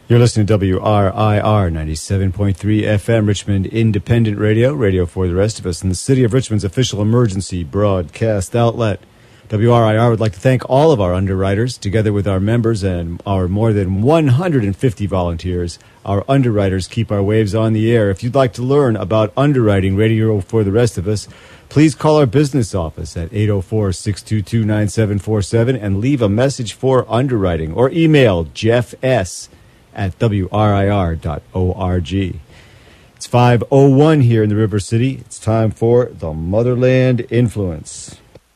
You're listening to WRIR 97.3 FM, Richmond Independent Radio, radio for the rest of us, and the City of Richmond's official emergency broadcast outlet. WRIR would like to thank all of our underwriters, together with our members and our more than 150 volunteers. Our underwriters keep our waves on the air. If you'd like to learn about underwriting radio for the rest of us, please call our business office at 804-622-9747 and leave a message for underwriting, or email Jeff S. at WRIR.org. It's 5:01 here in the River City. It's time for the Motherland Influence.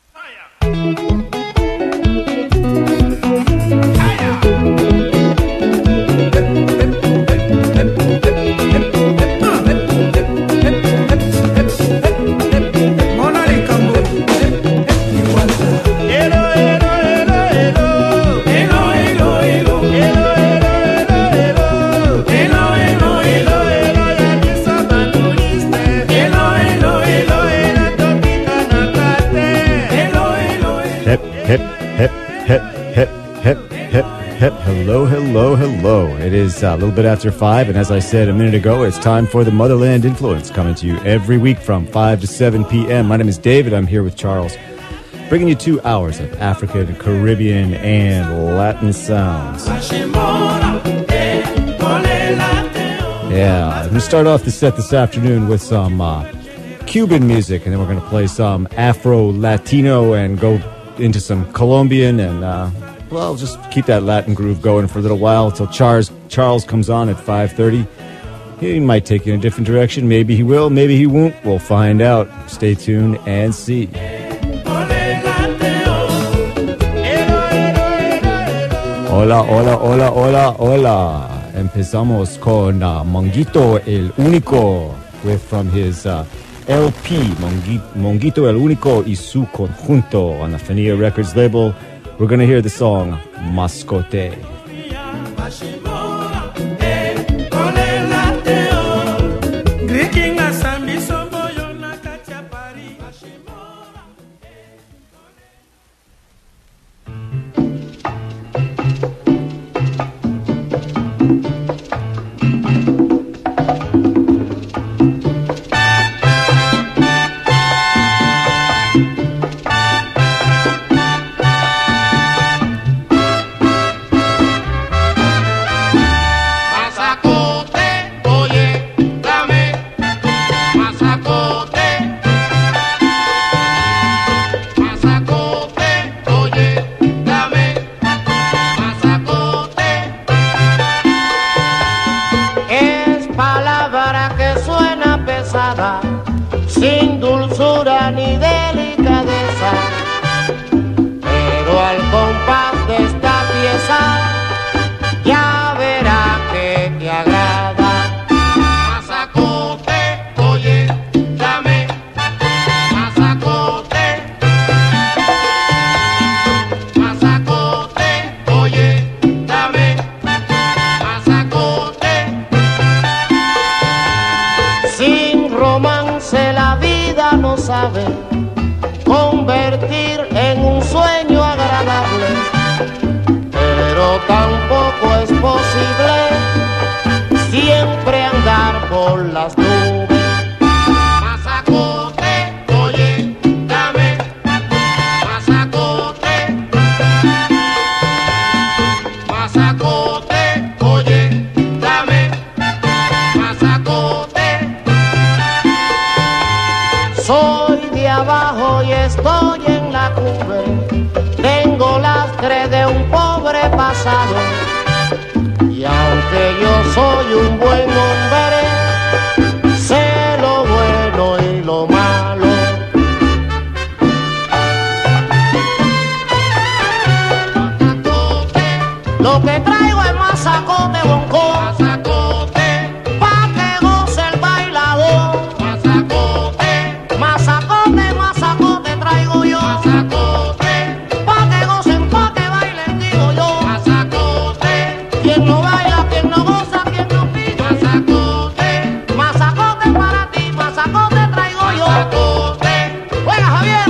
Hello, hello, hello. It is a little bit after 5, and as I said a minute ago, it's time for the Motherland Influence, coming to you every week from 5 to 7 p.m. My name is David. I'm here with Charles, bringing you 2 hours of African, Caribbean, and Latin sounds. Yeah, I'm going to start off the set this afternoon with some Cuban music, and then we're going to play some Afro-Latino and go into some Colombian and... well, just keep that Latin groove going for a little while until Charles comes on at 5:30. He might take you in a different direction. Maybe he will. Maybe he won't. We'll find out. Stay tuned and see. Hola, hola, hola, hola, hola. Empezamos con Monguito El Único from his LP, Monguito El Único y su conjunto on the Fania Records label. We're going to hear the song Mascote. Sin dulzura ni delicadeza, pero al compás de esta pieza ya verá que te agrada. Mazacote, oye, dame, mazacote, mazacote, oye, dame, mazacote. Sin romance la vida no sabe convertir en un sueño agradable, pero tampoco es posible siempre andar por las nubes. Mazacote, oye, dame, mazacote, mazacote, oye, dame, mazacote. Soy de abajo y estoy en la cumbre, tengo lastre de un pobre pasado, y aunque yo soy un buen hombre, sé lo bueno y lo malo. Lo que traigo es mazacote, bonco, mazacote, pa' que goce el bailador. Mazacote, mazacote, mazacote traigo yo. Mazacote, pa' que gocen, pa' que bailen, digo yo. Mazacote, quien no baila, quien no goza, quien no pide. Mazacote, mazacote para ti, mazacote traigo yo. Mazacote, juega Javier.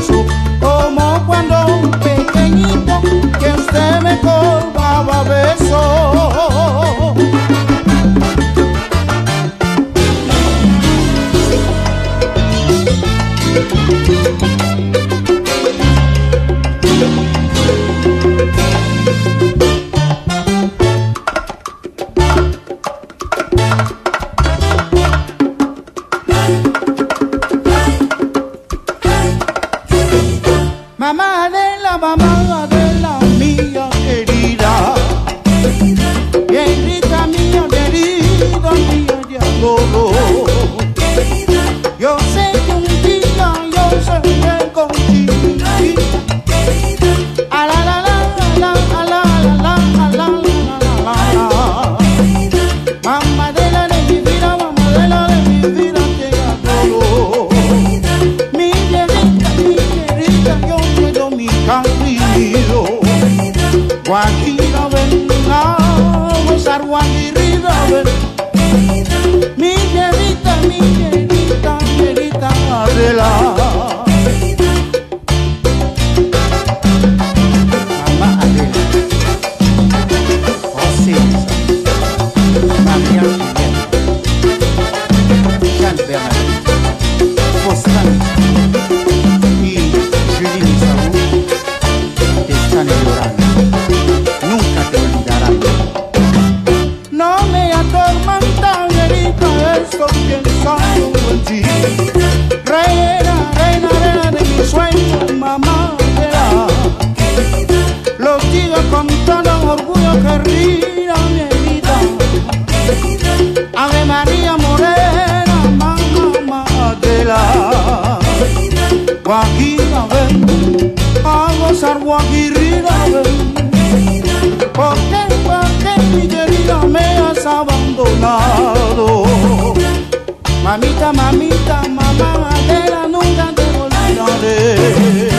beso, como cuando un pequeñito que usted me colgaba beso. Mamá de la mía querida, querida mía, querida mía de adoro. Yo sé que un día yo seré contigo. A la la la la la la la la la la. Mamá de mi vida, mamá de mi vida te adoro. Mi querida, yo te doy mi cariño. Guajira ven, a gozar Guajira ven. Mi querida, Adela. Mamá Adela, José, María Julieta, Jean Bernard, Foscan y Julie Misaú te están llorando. Nunca te olvidarán. No me atormenta, querida, estoy pensando en ti. Reina, reina, reina de mi sueño, mamá Adela. Lo digo con todo orgullo, querida mi vida. Ave María Morena, mamá Adela. Guajira ven, a gozar Guajira ven. ¿Por qué mi querida me has abandonado? Mamita, mamita, mamá Adela, nunca te olvidaré.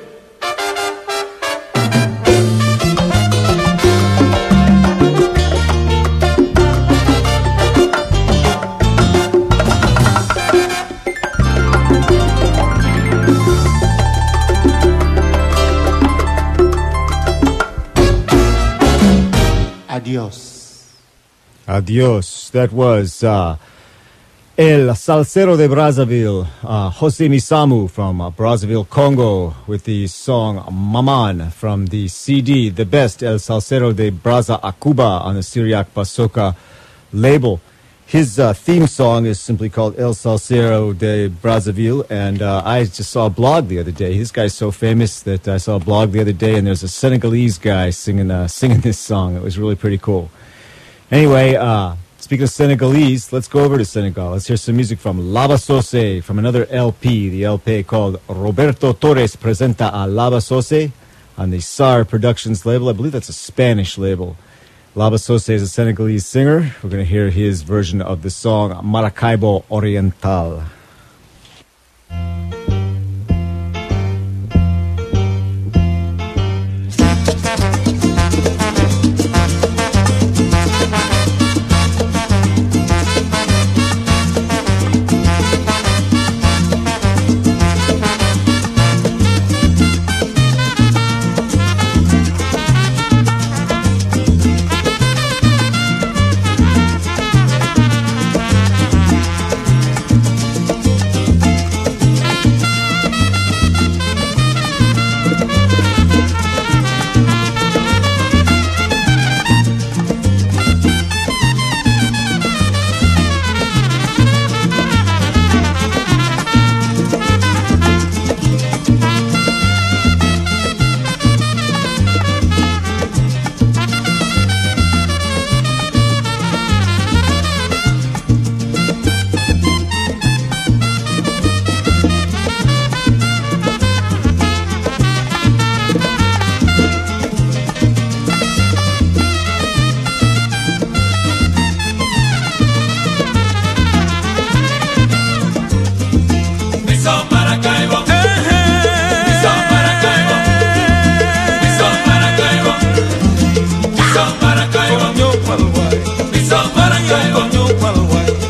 Adiós. Adios. That was El Salsero de Brazzaville, Jose Misamu from Brazzaville, Congo, with the song Maman from the CD, The Best El Salsero de Braza Akuba on the Syriac Basoka label. His theme song is simply called El Salsero de Brazzaville, and I just saw a blog the other day. This guy's so famous that I saw a blog the other day, and there's a Senegalese guy singing this song. It was really pretty cool. Anyway, speaking of Senegalese, let's go over to Senegal. Let's hear some music from Laba Sose from another LP, the LP called Roberto Torres Presenta a Laba Sose on the SAR Productions label. I believe that's a Spanish label. Laba Sose is a Senegalese singer. We're going to hear his version of the song Maracaibo Oriental.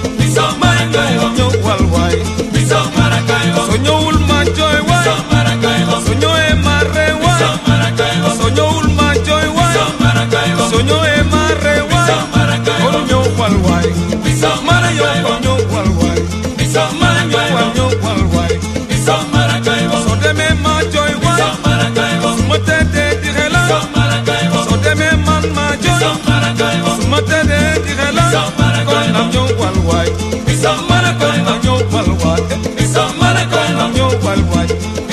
Soñó un macho igual. Soño e marrewa, soño ulma joy wai, soño e marrewa, coño walwai, marayo coño walwai, marayo walwai, so de me ma joy wai, sumate de direla, so de me man ma joy, sumate de direla, coño walwai, mara coño walwai, mara coño walwai.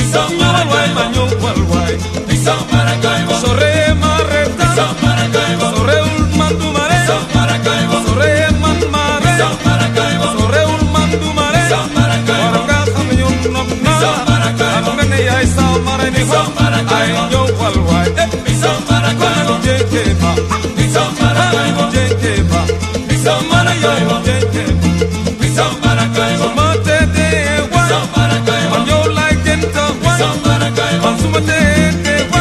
Sorre marreta, sorre ulmandumare, sorre manmare, sorre ulmandumare, warga khamyun nokna, amgane ay samare ni ho, ay yo walwai, kono jekeba, kono jekeba, samara yo jekeba, somate de wa, man yo like jenta wa, man sumate de wa.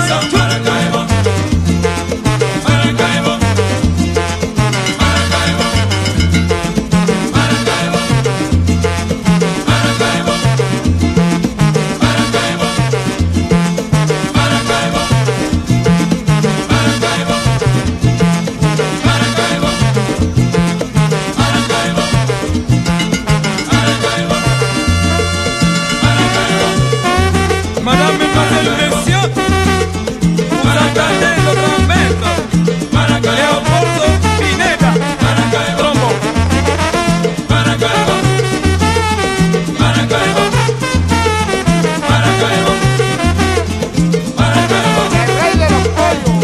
Madame, mademoiselle, messieurs, vous entendez le trompette, Leopoldo Pineda, trombone. El rey de los pollos.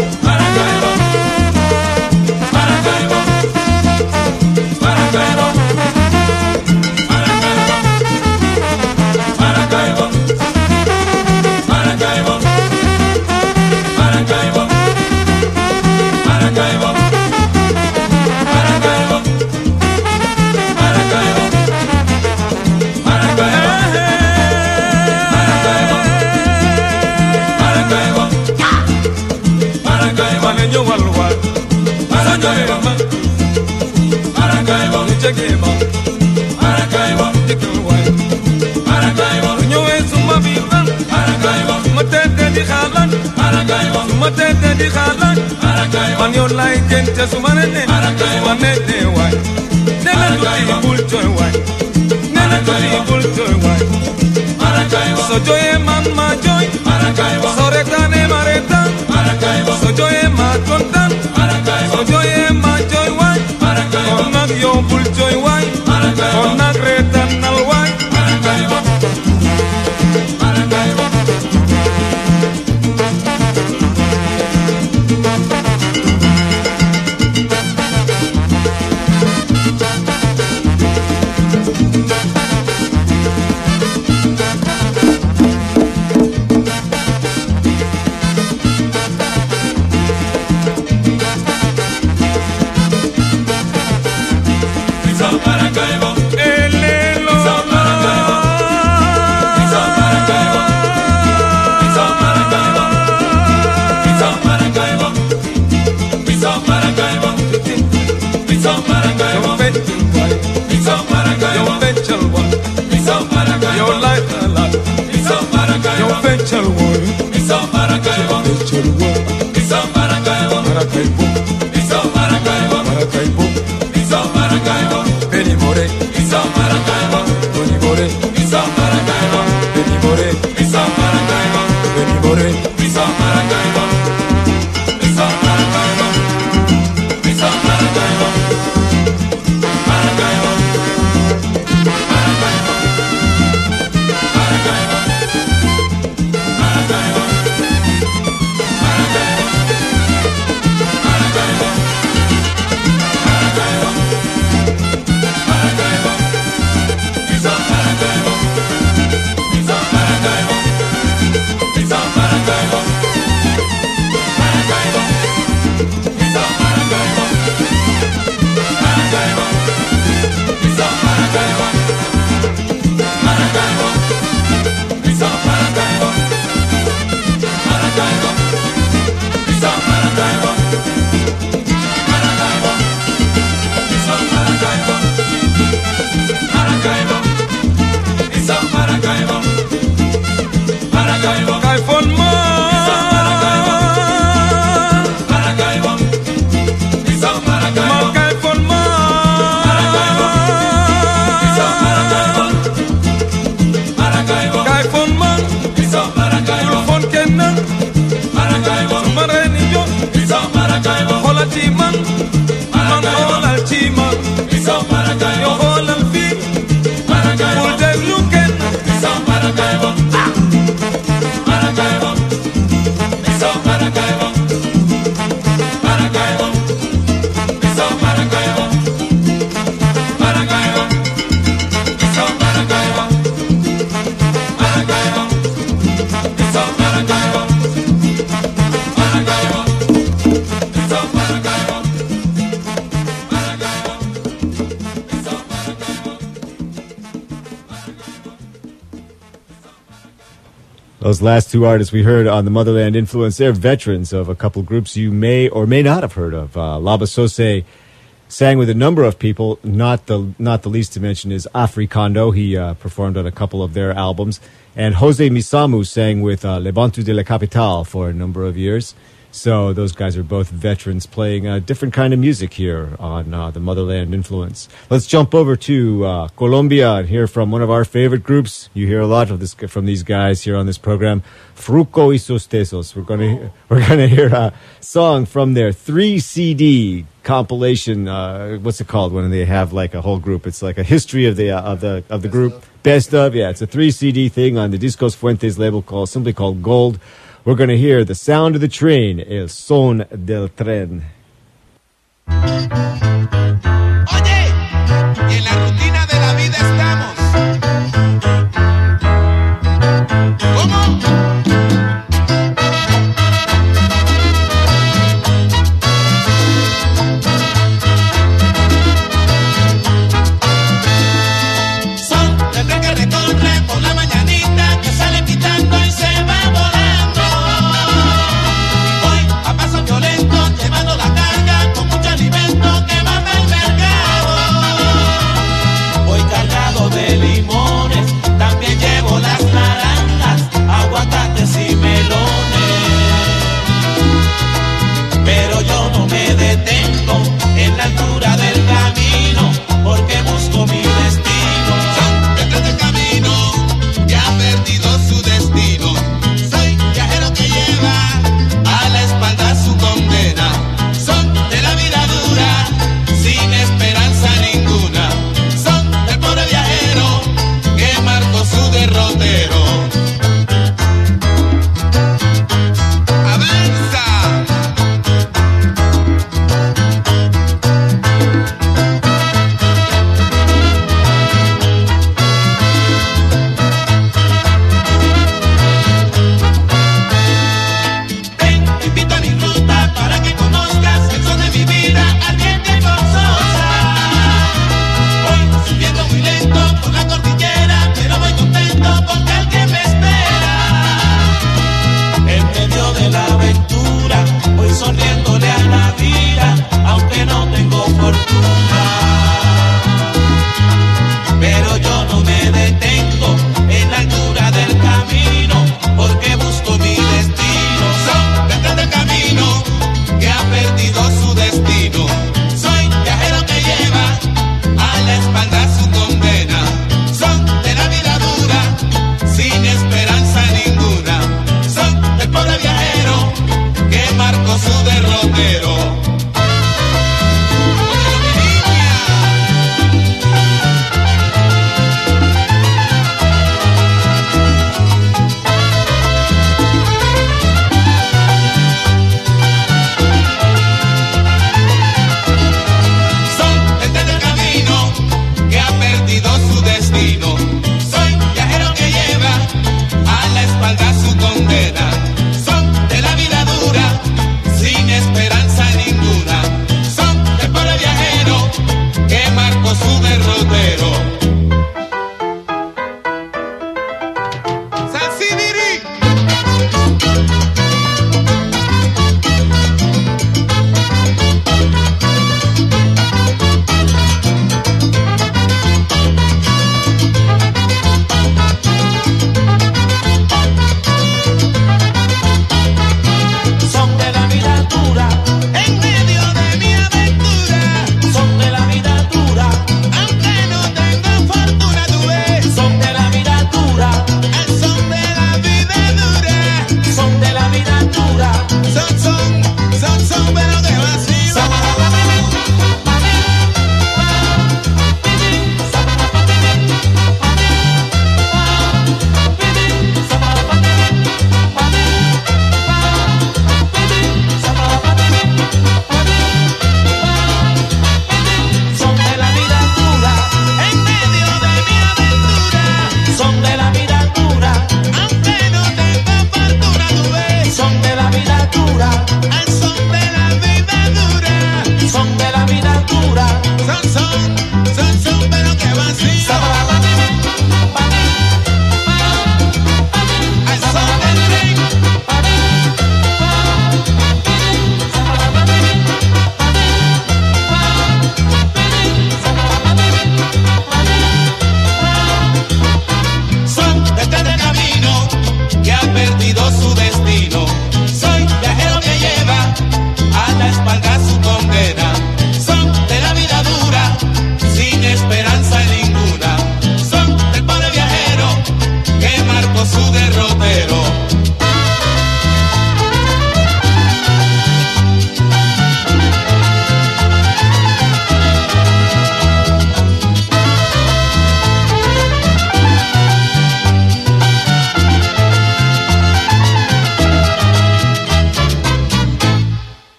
Maleño walwal, soño de man, Chegema, Tikelwai, soño es un mabilan, matete di jalan, matete di jalan, man yo like gente sumanene, sumanene wai, nena tuti bulto wai, nena tuti bulto wai, so joy man ma joy, sore kane mareta, so joy ma kontan, so joy ma joy wai, konak yo bulto wai, konak retan nal wai. Those last two artists we heard on the Motherland Influence, they're veterans of a couple groups you may or may not have heard of. Laba Sose sang with a number of people, not the least to mention is Africando. He performed on a couple of their albums. And Jose Misamu sang with Le Bantu de la Capital for a number of years. So those guys are both veterans playing a different kind of music here on the Motherland Influence. Let's jump over to Colombia and hear from one of our favorite groups. You hear a lot of this from these guys here on this program, Fruco y sus Tesos. We're gonna hear a song from their 3 CD compilation. What's it called when they have like a whole group? It's like a history of the group. Best of, yeah. It's a 3 CD thing on the Discos Fuentes label simply called Gold. We're going to hear The Sound of the Train, El Son del Tren. Oye, y en la rutina de la vida estamos. ¿Cómo? Son del tren que recorre por la mañanita, que sale pitando y se va volando. Voy a paso violento, llevando la carga con mucho alimento que va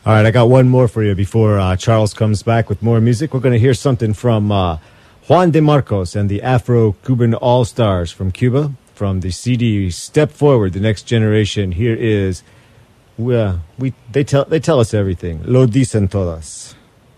All right, I got one more for you before Charles comes back with more music. We're going to hear something from Juan de Marcos and the Afro-Cuban All-Stars from Cuba, from the CD Step Forward, The Next Generation. Here is, they tell us everything. Lo dicen todas.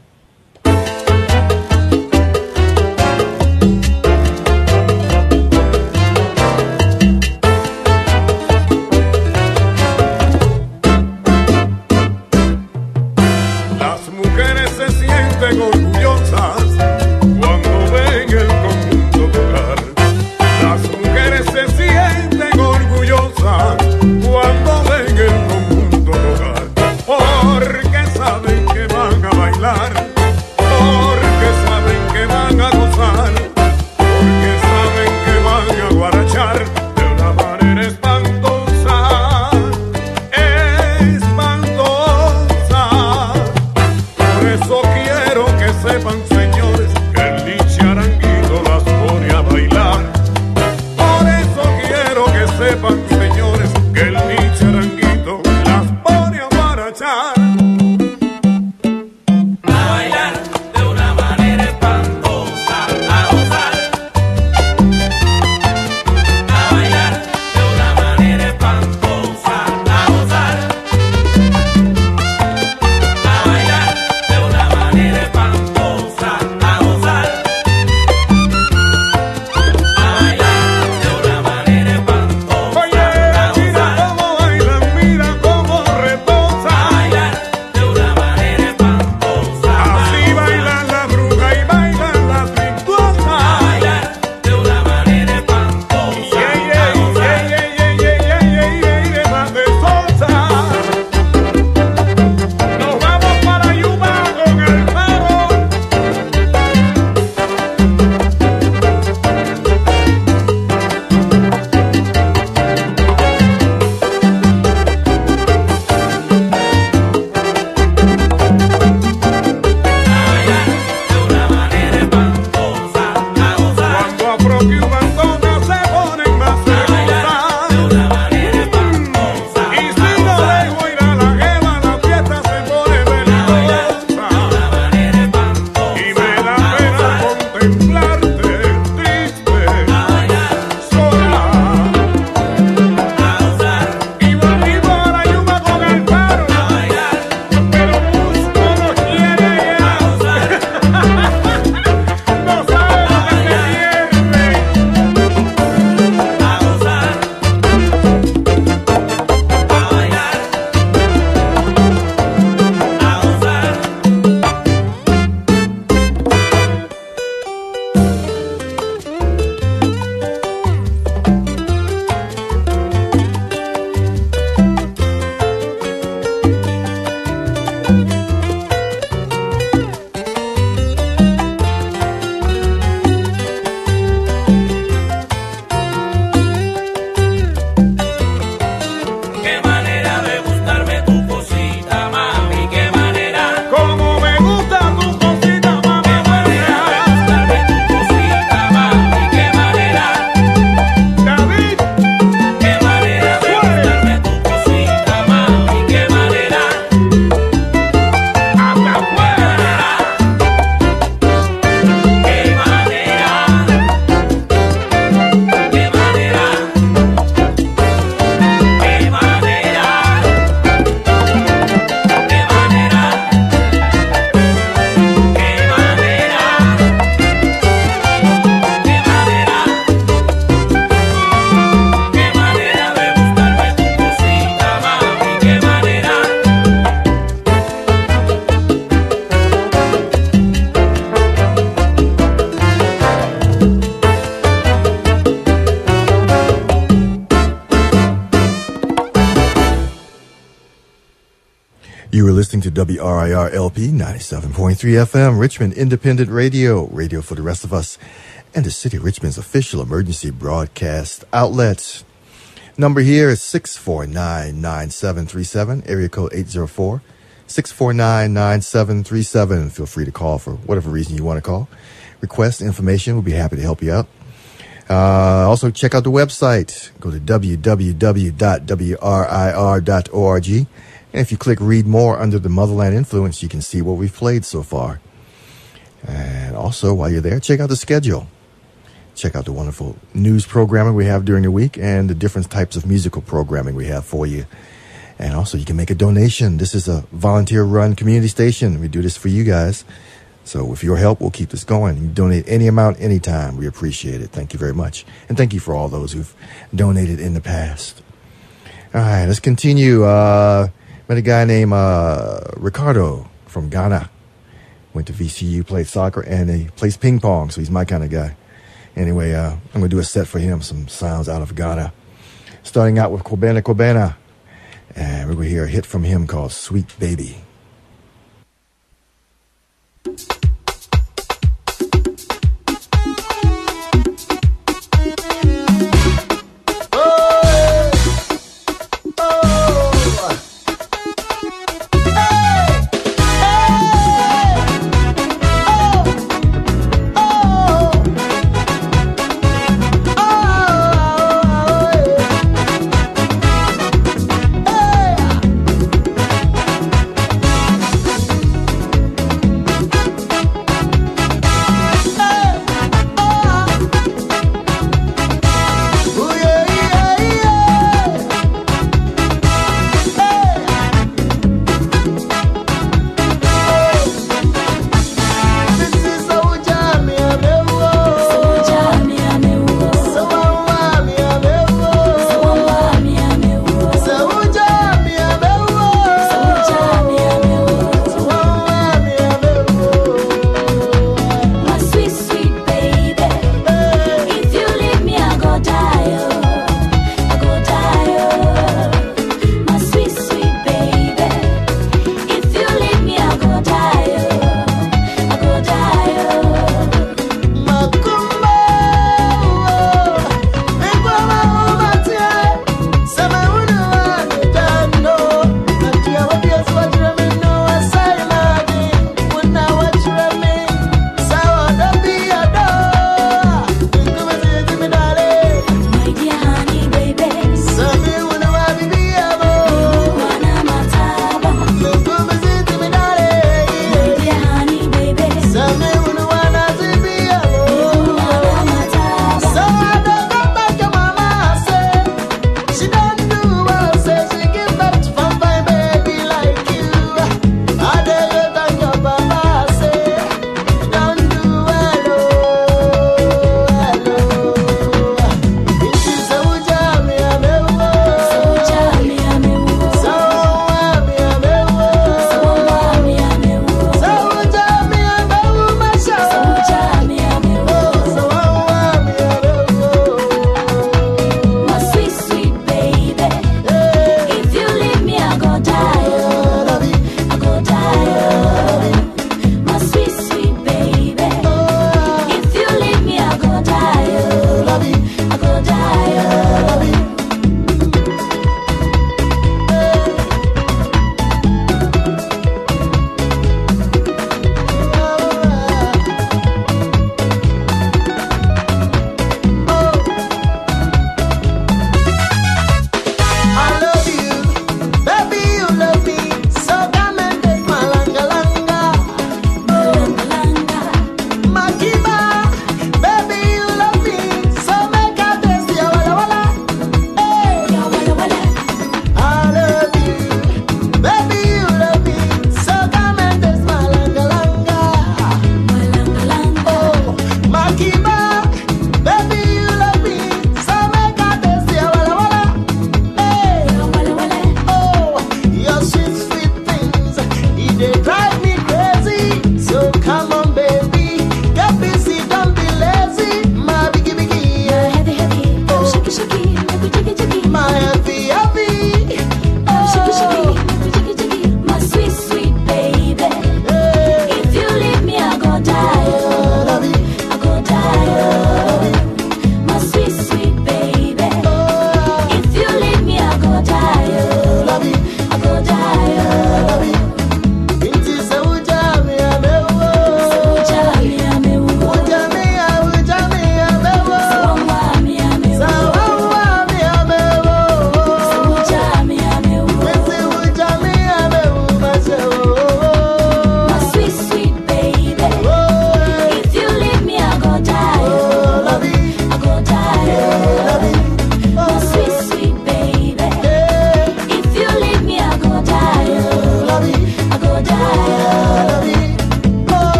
You were listening to WRIR LP 97.3 FM, Richmond Independent Radio, radio for the rest of us, and the City of Richmond's official emergency broadcast outlet. Number here is 649-9737, area code 804-649-9737. Feel free to call for whatever reason you want to call. Request information, we'll be happy to help you out. Also, check out the website. Go to www.wrir.org And if you click read more under the Motherland Influence, you can see what we've played so far. And also, while you're there, check out the schedule. Check out the wonderful news programming we have during the week and the different types of musical programming we have for you. And also, you can make a donation. This is a volunteer-run community station. We do this for you guys. So with your help, we'll keep this going. You can donate any amount, anytime. We appreciate it. Thank you very much. And thank you for all those who've donated in the past. All right, let's continue. Met a guy named Ricardo from Ghana. Went to VCU, played soccer, and he plays ping pong, so he's my kind of guy. Anyway, I'm going to do a set for him, some sounds out of Ghana. Starting out with Kobena Kobena. And we're going to hear a hit from him called Sweet Baby.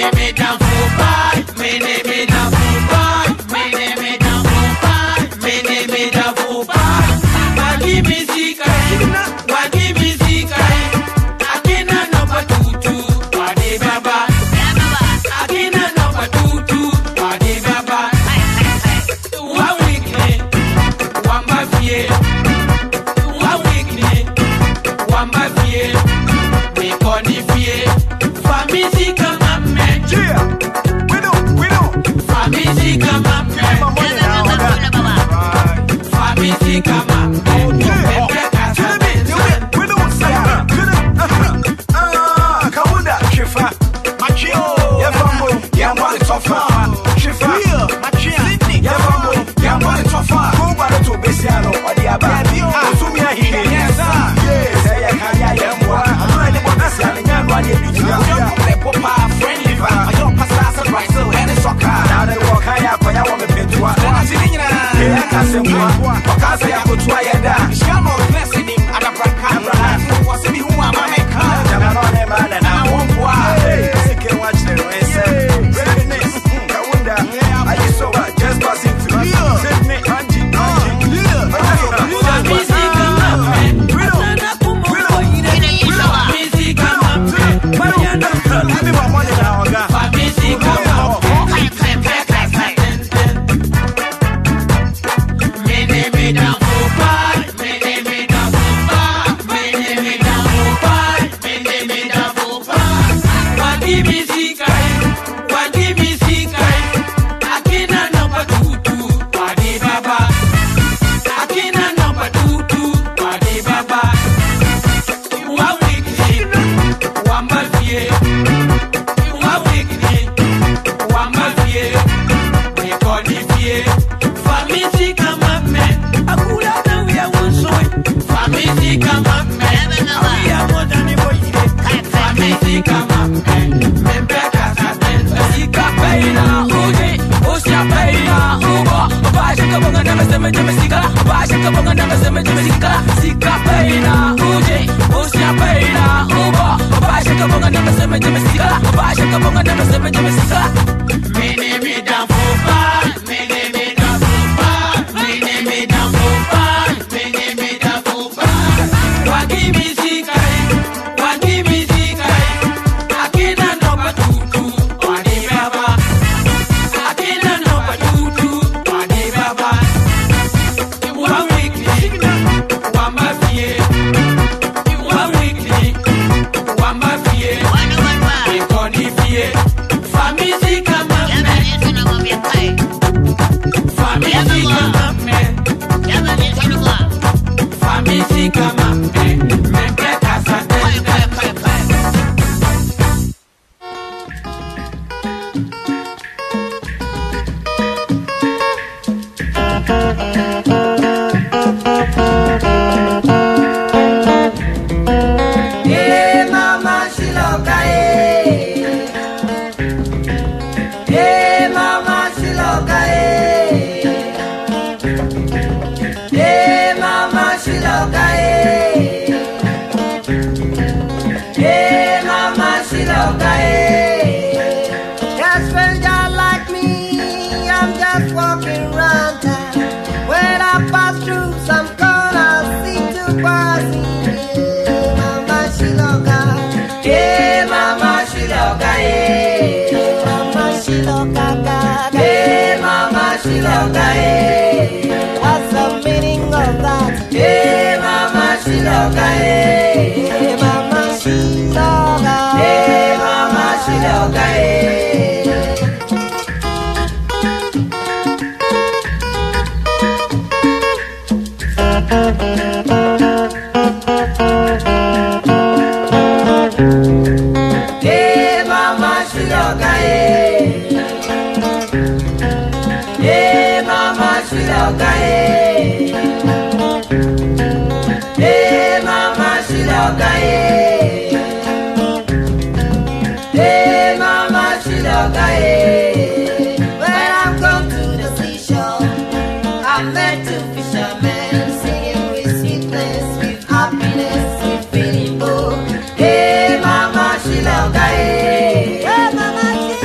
Hey, mama, she love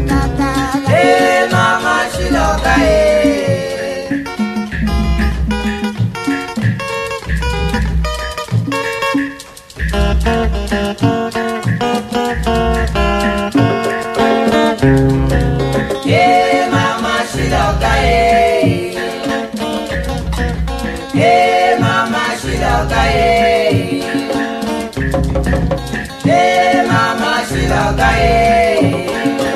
Hey mama shiloka hey. Hey mama shiloka hey. Hey mama shiloka hey. Hey mama shiloka hey.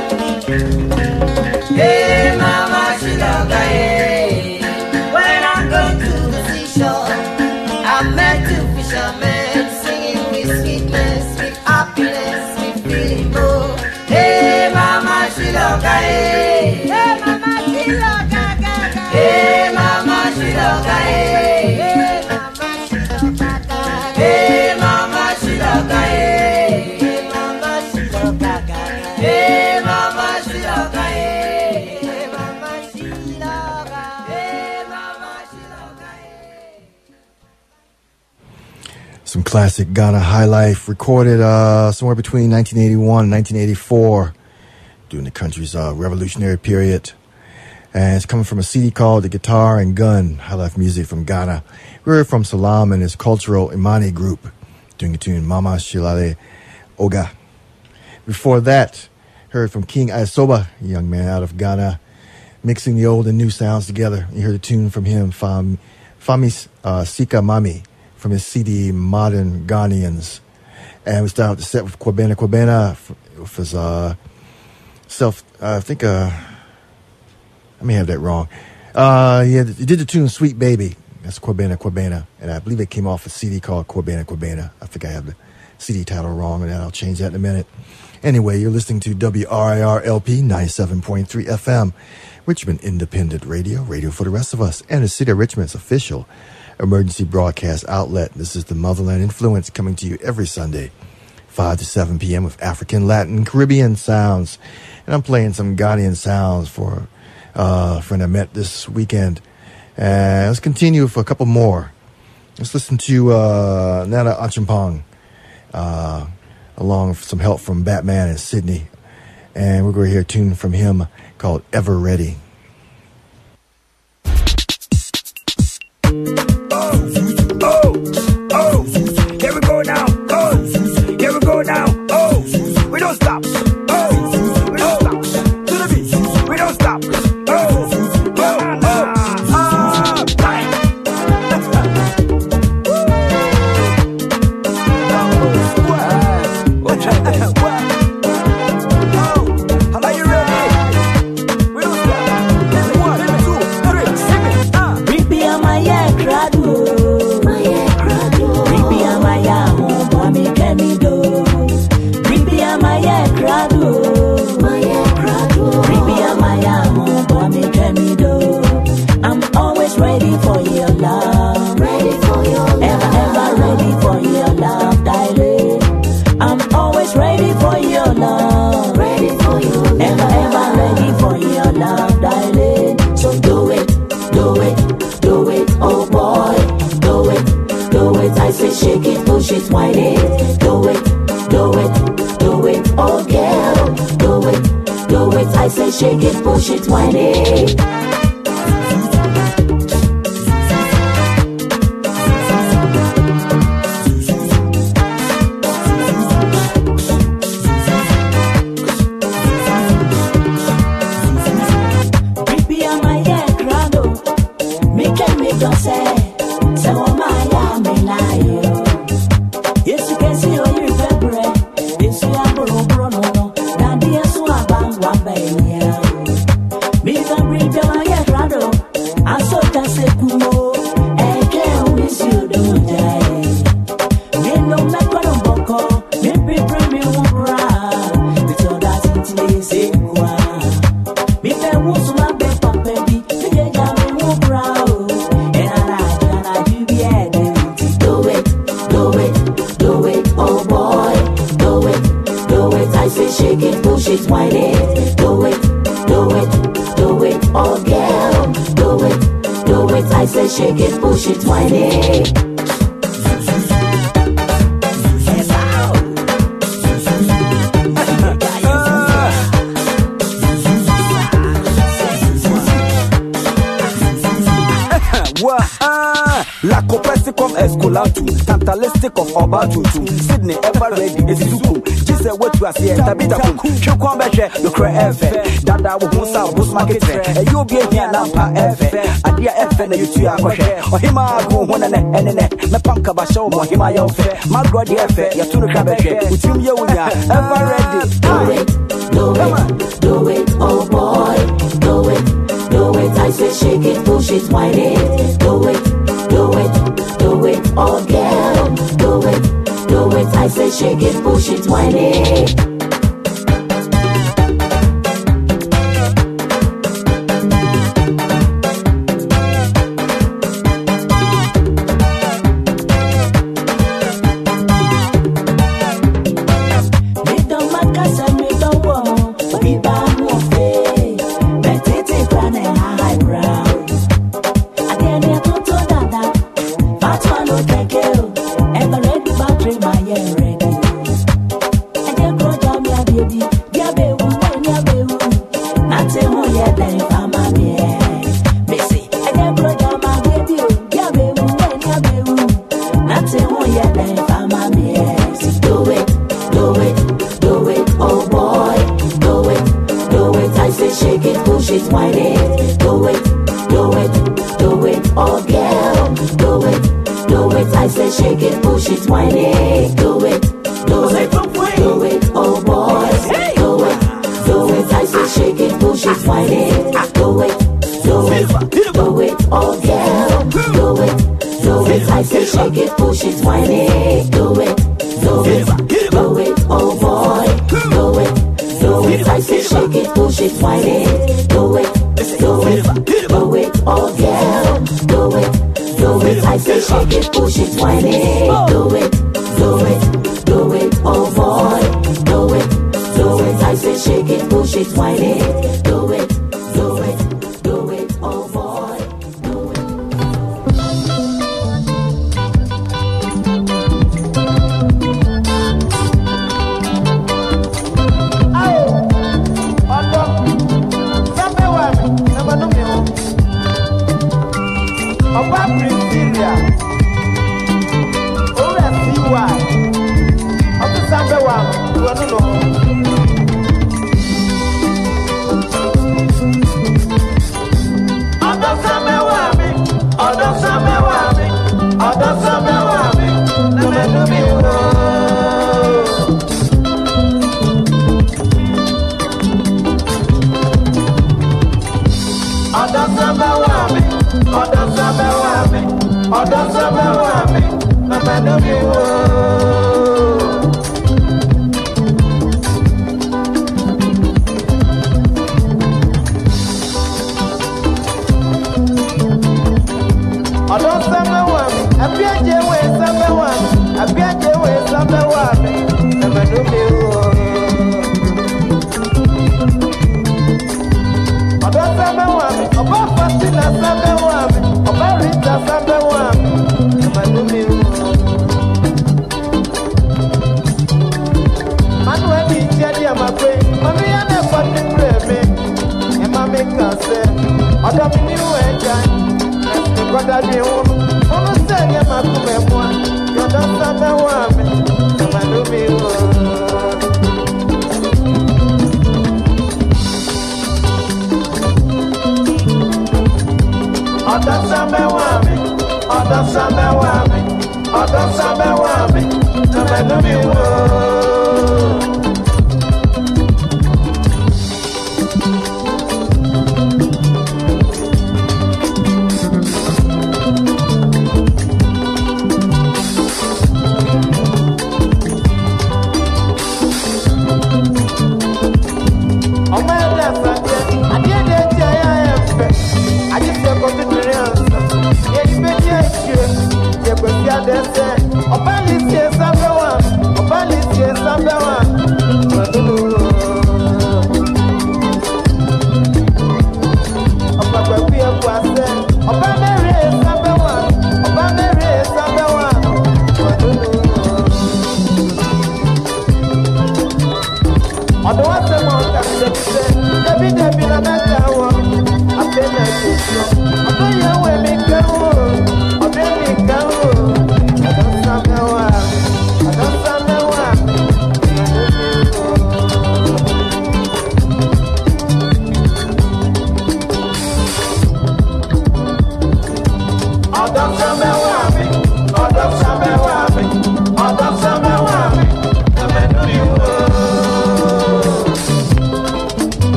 Hey mama shiloka hey. When I go to the seashore, I met two fishermen singing with sweetness, with happiness, with feeling more. Hey mama shiloka hey. Hey mama shiloka gaga. Hey mama shiloka hey. Hey mama shiloka gaga. Hey mama shiloka hey. Hey mama shiloka gaga. Hey mama shiloka hey. Hey mama shiloka. Hey mama shiloka hey. Some classic Ghana high life recorded somewhere between 1981 and 1984 during the country's revolutionary period. And it's coming from a CD called The Guitar and Gun, high life music from Ghana. We heard from Salam and his cultural Imani group doing the tune Mama Shilale Oga. Before that, heard from King Aisoba, a young man out of Ghana, mixing the old and new sounds together. You heard a tune from him, Fami Sika Mami, from his CD Modern Ghanaians. And we started the set with Kwabena Kwabena with his I think I may have that wrong. He did the tune Sweet Baby. That's Kwabena Kwabena. And I believe it came off a CD called Kwabena Kwabena. I think I have the CD title wrong, and I'll change that in a minute. Anyway, you're listening to WRIR LP 97.3 FM, Richmond Independent Radio, radio for the rest of us, and the City of Richmond's official emergency broadcast outlet. This is the Motherland Influence coming to you every Sunday, 5 to 7 p.m. with African, Latin, Caribbean sounds. And I'm playing some Ghanaian sounds for a friend I met this weekend. Let's continue for a couple more. Let's listen to Nana Achampong, along with some help from Batman and Sydney. And we're going to hear a tune from him called Ever Ready. Here we go now. Here we go now. We don't stop. We don't stop. To the beat. We don't stop. Are you ready? We don't stop. 1, 2, 3, sing it. Prepare my crowd. Prepare my home, boy, me can me do. Prepare my crowd. Prepare my home, boy, me can me do. I'm always ready for your love. Ready for your love. Ever ready for your love, darling. I'm always ready for your love. Ready for your love. Ever ready for your love, darling. So do it, oh boy. Do it, I say shake it, push it, whine it. Do it, oh girl. Do it, I say shake it, push it, whine it. Shake it, push it, whine it. Lacopestic of Escolatu, Tantalistic of Obatutu, Sydney ever ready, Ezuku, Jesus, what you are saying, Tabitakum, Chukwambeche, the Cray F, Dada Wusa, Bus Market, and you'll be here Lampa F, Adia F, and you two are or Hima, one and Napanka Basho, or Himaya F, Margaret F, Yatuna Cabache, with whom you are ever ready. Do it, oh boy, do it, I say shake it, push it, wind it, do it, oh girl, do it, I say shake it, push it, wind it.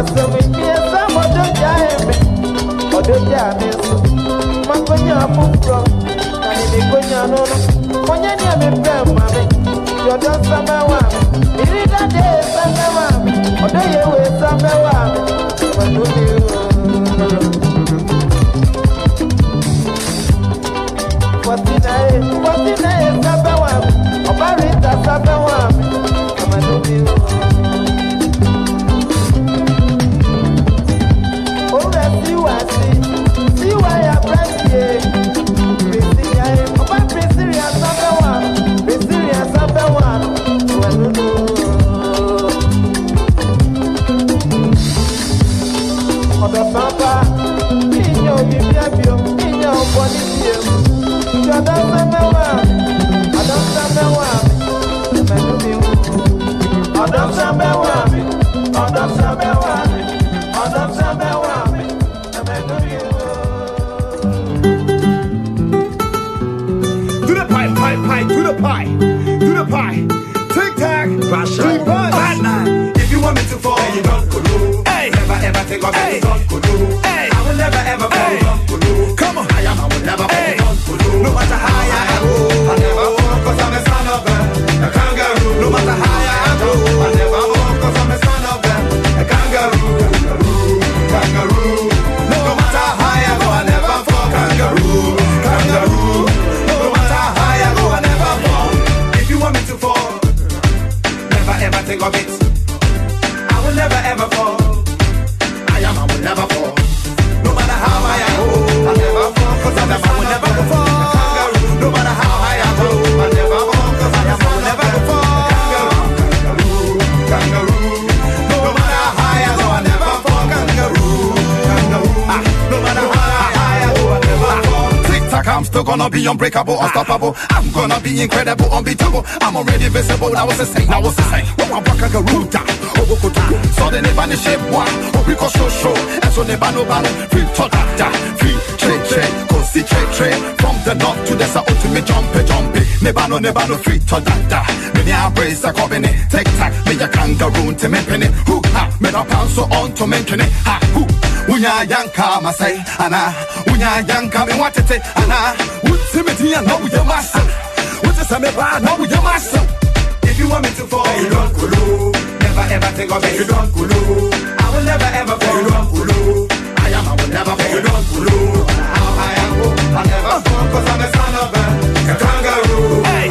Unbreakable, unstoppable. I'm gonna be incredible, unbeatable. I'm already visible. Now what's the same? Now what's the same? When I walk a garuta, Obokuta, so the neba the shape one, Obriko show, and so neba no bano, free totata, free trade, consi trade, from the north to the south, ultimate jumpy, neba no free totata. Many I brace a covenant, take tack, me a kangaroo to me penny, who ha, me a pound so on to mention it, ha, who. Unya yanka masai ana unya yanka me watete ana utimiti and no your master what is a me bad no your master. If you want me to fall you don't kulu never ever think of it you don't kulu I will never ever fall you don't kulu I will never fall you don't kulu how I am I never fall cause I'm a son of a kangaroo. Hey.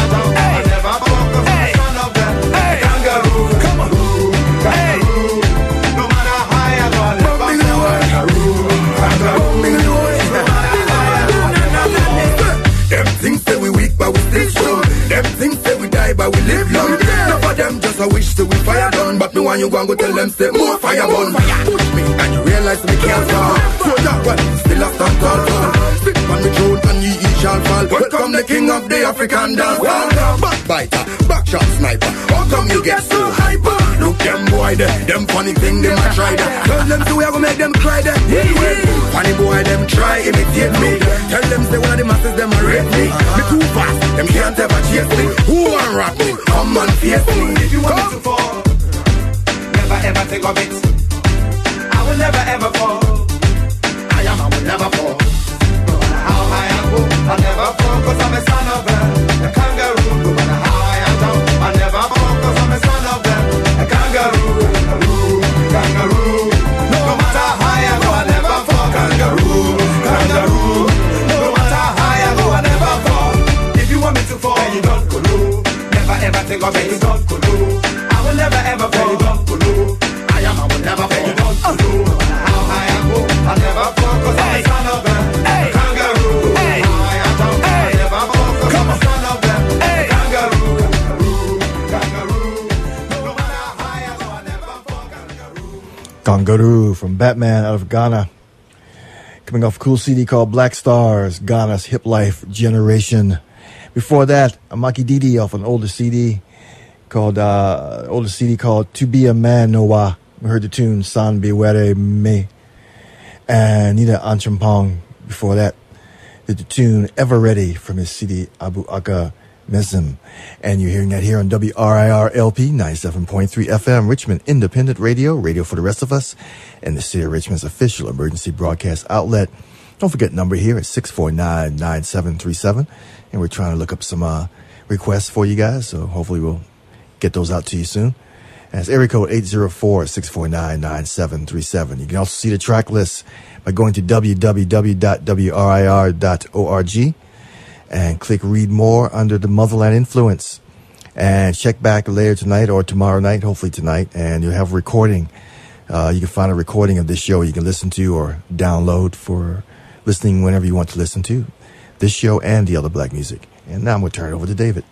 I never fall cause I'm a son of a kangaroo. Come on. Kangaroo. No matter how I go them things say we weak but we still strong. Them things say we die but we live long. None of them just a wish to we fire done. But me want you go and go tell them say more fire burn. Push me and you realize me can't fall. So that one still a stand tall. Sit on the throne and ye shall fall. Welcome the king of the African dance hall. Backbiter, backshot sniper. How come you get so hyper? Look them boy there, them funny thing them a try that. Tell them so we are gonna make them cry that. Funny boy them try imitate me. Tell them say one of the masses them a rate me. Me too fast, them can't ever chase me. Who want rap me? Come and face me. If you want me to fall, never ever think of it. I will never ever fall. I will never fall. No matter how high I go, I'll never fall cause I'm a son of a kangaroo. No matter how high I go, I'll never fall cause I'm a son of a kangaroo. Kangaroo. No matter how high I go, I'll never fall. Kangaroo. No matter how high I go, I'll never fall. If you want me to fall, then you don't kulu. Never ever think of it, you don't kulu. I will never ever fall, you don't kulu. I will never fall, you don't kulu. No matter how high I go, I'll never fall cause I'm a son of a kangaroo. I never fall cause I'm a son of a kangaroo. No matter how high I go, I'll never fall. Kangaroo from Batman out of Ghana. Coming off a cool CD called Black Stars, Ghana's Hip Life Generation. Before that, Amaki Didi off an older CD called To Be a Man Noah. We heard the tune San Biwere Me. And Nina Anchampong before that did the tune Ever Ready from his CD Abu Aka Miss him. And you're hearing that here on WRIR LP 97.3 FM, Richmond Independent Radio, radio for the rest of us, and the City of Richmond's official emergency broadcast outlet. Don't forget number here at 649-9737. And we're trying to look up some requests for you guys, so hopefully we'll get those out to you soon. That's area code 804-649-9737. You can also see the track list by going to www.wrir.org and click read more under the Motherland Influence. And check back later tonight or tomorrow night, hopefully tonight, and you'll have a recording. You can find a recording of this show you can listen to or download for listening whenever you want to listen to this show and the other black music. And now I'm going to turn it over to David.